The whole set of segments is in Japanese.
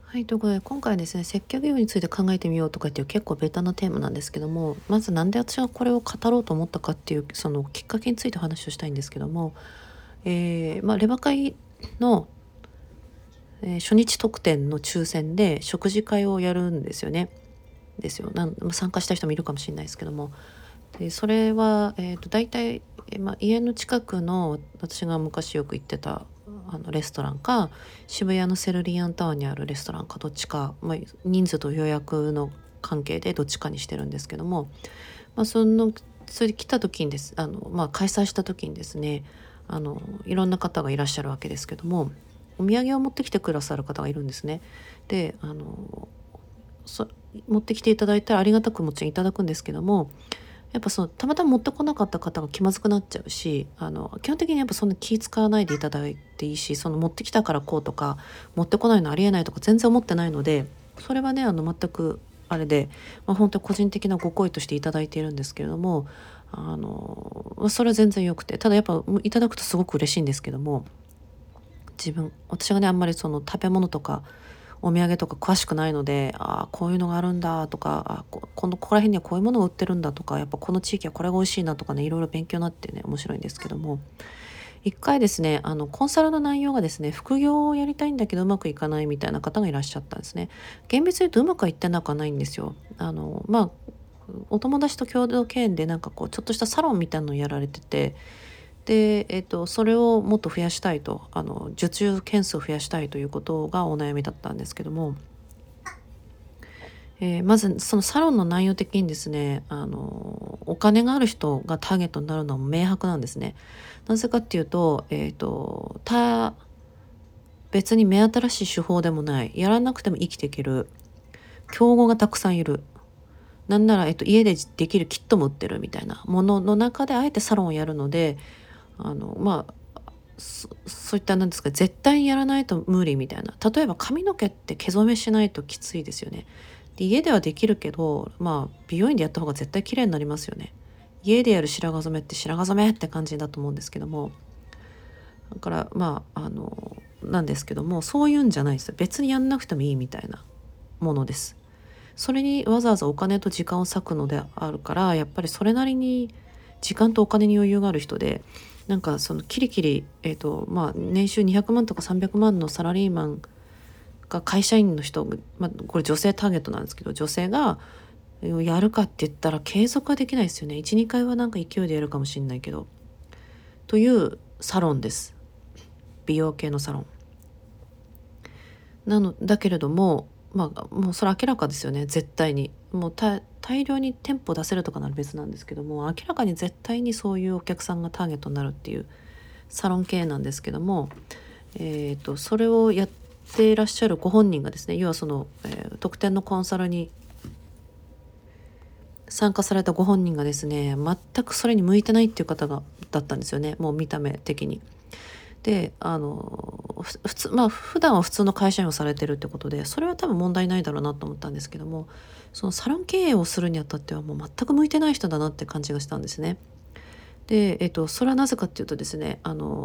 はい、ということで今回はですね、接客業について考えてみようとかっていう結構ベタなテーマなんですけども、まずなんで私がこれを語ろうと思ったかっていうそのきっかけについてお話をしたいんですけども、レバ会の、初日特典の抽選で食事会をやるんですよね。参加した人もいるかもしれないですけども、でそれは、大体、家の近くの私が昔よく行ってたレストランか、渋谷のセルリアンタワーにあるレストランかどっちか、人数と予約の関係でどっちかにしてるんですけども、それで来た時にです開催した時にですね、いろんな方がいらっしゃるわけですけども、お土産を持ってきてくださる方がいるんですね。でそ持ってきていただいたらありがたくもちろんいただくんですけども、やっぱそのたまたま持ってこなかった方が気まずくなっちゃうし、基本的にやっぱそんな気使わないでいただいていいし、その持ってきたからこうとか、持ってこないのありえないとか全然思ってないので、それはね、全くあれで、本当に個人的なご好意としていただいているんですけれども、それは全然良くて、ただやっぱいただくとすごく嬉しいんですけども、私がね、あんまりその食べ物とかお土産とか詳しくないので、こういうのがあるんだとか、ここら辺にはこういうものが売ってるんだとか、やっぱこの地域はこれが美味しいなとかね、いろいろ勉強になってね、面白いんですけども、一回ですね、コンサルの内容がですね、副業をやりたいんだけどうまくいかないみたいな方がいらっしゃったんですね。厳密に言うとうまくはいってなくはないんですよ。お友達と共同経営でなんかこうちょっとしたサロンみたいなのをやられてて、で、それをもっと増やしたいと、受注件数を増やしたいということがお悩みだったんですけども、まずそのサロンの内容的にですね、お金がある人がターゲットになるのは明白なんですね。なぜかっていうと、別に目新しい手法でもない、やらなくても生きていける、競合がたくさんいる。なんなら、家でできるキットも売ってるみたいなものの中であえてサロンをやるので、あの、まそういったなんですか、絶対にやらないと無理みたいな。例えば髪の毛って毛染めしないときついですよね。で、家ではできるけど、美容院でやった方が絶対綺麗になりますよね。家でやる白髪染めって白髪染めって感じだと思うんですけども。だから、なんですけども、そういうんじゃないですよ。別にやんなくてもいいみたいなものです。それにわざわざお金と時間を割くのであるから、やっぱりそれなりに時間とお金に余裕がある人で、なんかそのキリキリ、年収200万とか300万のサラリーマンが会社員の人、これ女性ターゲットなんですけど、女性がやるかって言ったら継続はできないですよね。1、2回はなんか勢いでやるかもしれないけど。というサロンです。美容系のサロン。だけれども、もうそれ明らかですよね、絶対に。もう大量に店舗出せるとかなら別なんですけども、明らかに絶対にそういうお客さんがターゲットになるっていうサロン系なんですけども、それをやっていらっしゃるご本人がですね、要はその、特典のコンサルに参加されたご本人がですね、全くそれに向いてないっていう方だったんですよね、もう見た目的に。で、普通、普段は普通の会社員をされてるってことで、それは多分問題ないだろうなと思ったんですけども、そのサロン経営をするにあたってはもう全く向いてない人だなって感じがしたんですね。で、それはなぜかっていうとですね、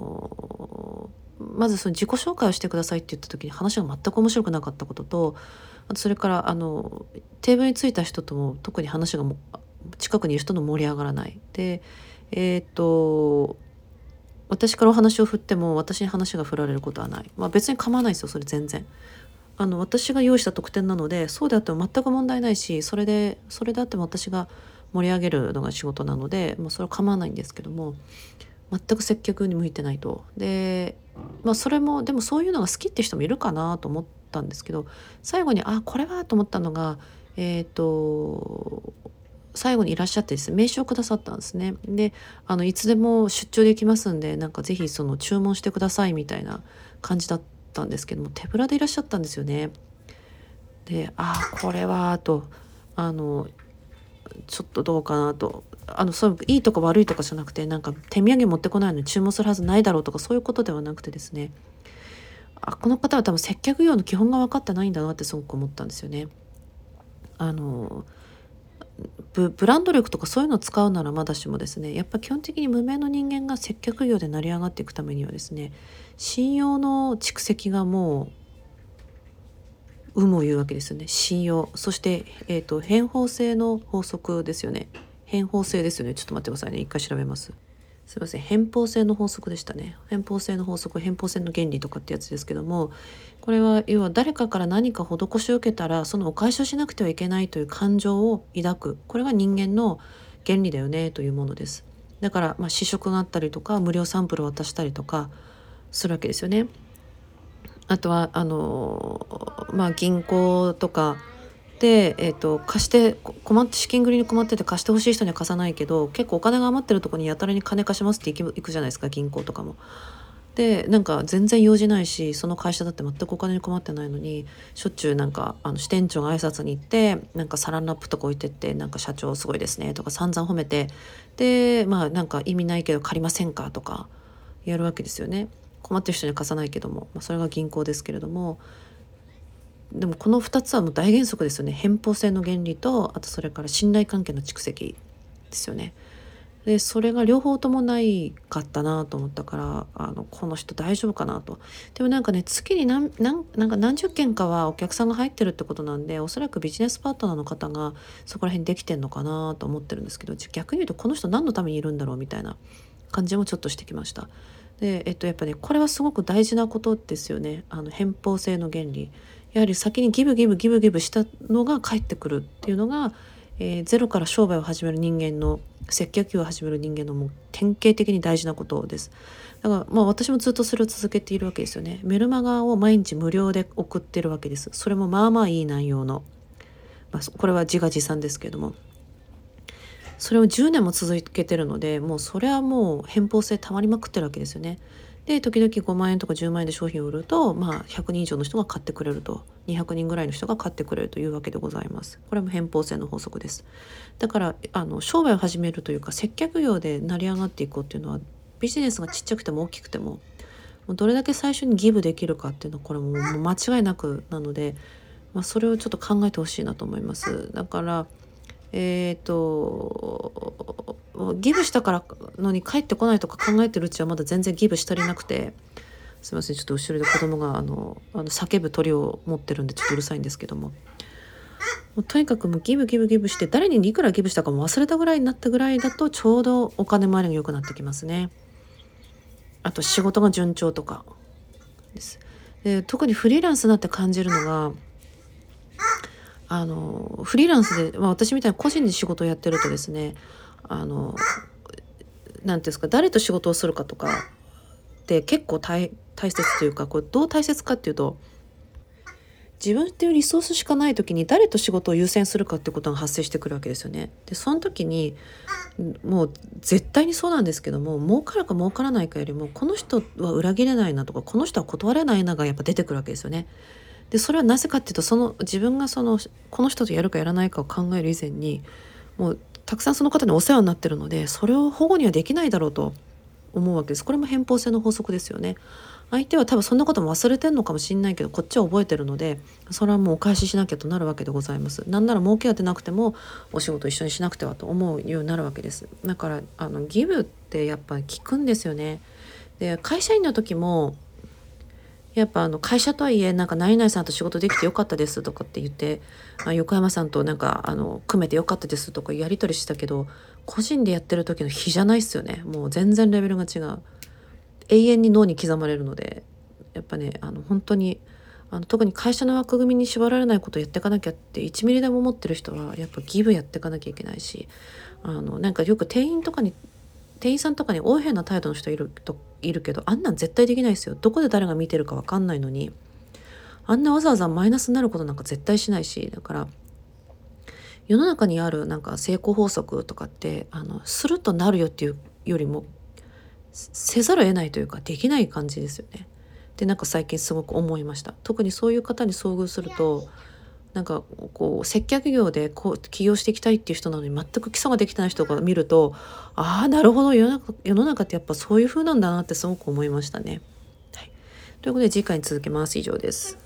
まずその自己紹介をしてくださいって言った時に話が全く面白くなかったことと、あとそれからテーブルに着いた人とも特に話が近くにいる人の盛り上がらない。で、えっと私からお話を振っても私に話が振られることはない。別に構わないですよ、それ全然。私が用意した特典なので、そうであっても全く問題ないし、それであっても私が盛り上げるのが仕事なので、もうそれは構わないんですけども、全く接客に向いてないと。で、それも、でもそういうのが好きって人もいるかなと思ったんですけど、最後に、これはと思ったのが、えっと、最後にいらっしゃってですね、名刺をくださったんですね。で、いつでも出張できますんで、なんかぜひその注文してくださいみたいな感じだったんですけども、手ぶらでいらっしゃったんですよね。で、これはと、あの、ちょっとどうかなと。そういいとか悪いとかじゃなくて、なんか手土産持ってこないのに注文するはずないだろうとかそういうことではなくてですね、この方は多分接客業の基本が分かってないんだなってすごく思ったんですよね。あのブランド力とかそういうのを使うならまだしもですね、やっぱ基本的に無名の人間が接客業で成り上がっていくためにはですね、信用の蓄積がも有無を言うわけですよね。信用。そして、偏方性の法則ですよね。偏方性ですよね。ちょっと待ってくださいね。一回調べます。すいません。偏方性の法則でしたね。偏方性の法則、偏方性の原理とかってやつですけども、これは要は誰かから何か施しを受けたらそのお返しをしなくてはいけないという感情を抱く。これが人間の原理だよねというものです。だから、試食があったりとか無料サンプルを渡したりとかするわけですよね。あとは銀行とかで、貸して困って資金繰りに困ってて貸してほしい人には貸さないけど、結構お金が余ってるところにやたらに金貸しますって行くじゃないですか、銀行とかも。でなんか全然用事ないし、その会社だって全くお金に困ってないのに、しょっちゅうなんか支店長が挨拶に行ってなんかサランラップとか置いてって、なんか社長すごいですねとか散々褒めて、でなんか意味ないけど借りませんかとかやるわけですよね。困ってる人には貸さないけども、それが銀行ですけれども、でもこの2つはもう大原則ですよね。偏方性の原理と、あとそれから信頼関係の蓄積ですよね。でそれが両方ともないかったなと思ったから、この人大丈夫かなと。でもなんかね、月になんか何十件かはお客さんが入ってるってことなんで、おそらくビジネスパートナーの方がそこら辺できてんのかなと思ってるんですけど、逆に言うとこの人何のためにいるんだろうみたいな感じもちょっとしてきました。で、やっぱねこれはすごく大事なことですよね。偏方性の原理、やはり先にギブギブギブギブしたのが返ってくるっていうのが、ゼロから商売を始める人間の、接客業を始める人間のもう典型的に大事なことです。だから私もずっとそれを続けているわけですよね。メルマガを毎日無料で送ってるわけです。それもまあまあいい内容の、これは自画自賛ですけれども、それを10年も続けてるので、もうそれはもう偏方性たまりまくってるわけですよね。で時々5万円とか10万円で商品を売ると、100人以上の人が買ってくれると、200人ぐらいの人が買ってくれるというわけでございます。これも偏方性の法則です。だから商売を始めるというか、接客業で成り上がっていこうっていうのは、ビジネスがちっちゃくても大きくても、もうどれだけ最初にギブできるかっていうのは、これもう間違いなくなので、それをちょっと考えてほしいなと思います。だからギブしたからのに帰ってこないとか考えてるうちはまだ全然ギブし足りなくて、すいません、ちょっと後ろで子供が叫ぶ鳥を持ってるんでちょっとうるさいんですけども、とにかくもうギブギブギブして、誰にいくらギブしたかも忘れたぐらいになったぐらいだと、ちょうどお金回りが良くなってきますね。あと仕事が順調とかです。で特にフリーランスになって感じるのが、フリーランスで、私みたいに個人で仕事をやってるとですね、なんていうんですか、誰と仕事をするかとかって結構大切というか、これどう大切かっていうと、自分っていうリソースしかない時に誰と仕事を優先するかってことが発生してくるわけですよね。でその時にもう絶対にそうなんですけども、儲かるか儲からないかよりも、この人は裏切れないなとか、この人は断れないながやっぱ出てくるわけですよね。でそれはなぜかっていうと、自分がこの人とやるかやらないかを考える以前に、もうたくさんその方にお世話になってるので、それを保護にはできないだろうと思うわけです。これも偏方性の法則ですよね。相手は多分そんなことも忘れてんのかもしれないけど、こっちは覚えてるので、それはもうお返ししなきゃとなるわけでございます。なんなら儲けが出なくてもお仕事一緒にしなくてはと思うようになるわけです。だからギブってやっぱり効くんですよね。で会社員の時もやっぱ会社とはいえ、なんか何々さんと仕事できてよかったですとかって言って、横山さんとなんか組めてよかったですとかやり取りしたけど、個人でやってる時の比じゃないっすよね。もう全然レベルが違う。永遠に脳に刻まれるので、やっぱね本当に特に会社の枠組みに縛られないことをやっていかなきゃって1ミリでも思ってる人は、やっぱギブやっていかなきゃいけないし、なんかよく店員さんとかに横柄な態度の人いるけど、あんなん絶対できないですよ。どこで誰が見てるか分かんないのに、あんなわざわざマイナスになることなんか絶対しないし。だから世の中にあるなんか成功法則とかって、するとなるよっていうよりも、せざるを得ないというか、できない感じですよね。でなんか最近すごく思いました。特にそういう方に遭遇すると、なんかこう接客業で起業していきたいっていう人なのに、全く基礎ができてない人が見ると、ああなるほど、世の中ってやっぱそういう風なんだなってすごく思いましたね。はい、ということで次回に続けます。以上です。